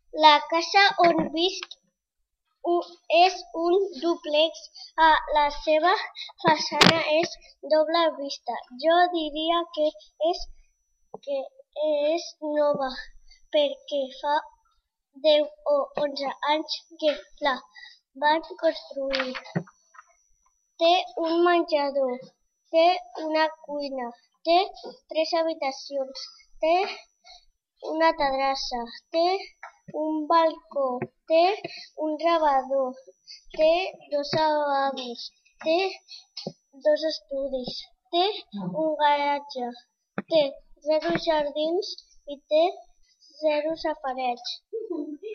La casa on visc és un dúplex. La seva façana és doble vista. Jo diria que és nova, perquè fa 10 o 11 anys que la van construir. Té un menjador, té una cuina, té 3 habitacions, té una terrassa, té un balcó, té un rebedor, té 2 lavabos, té 2 estudis, té un garatge, té 0 jardins i té 0 safareig.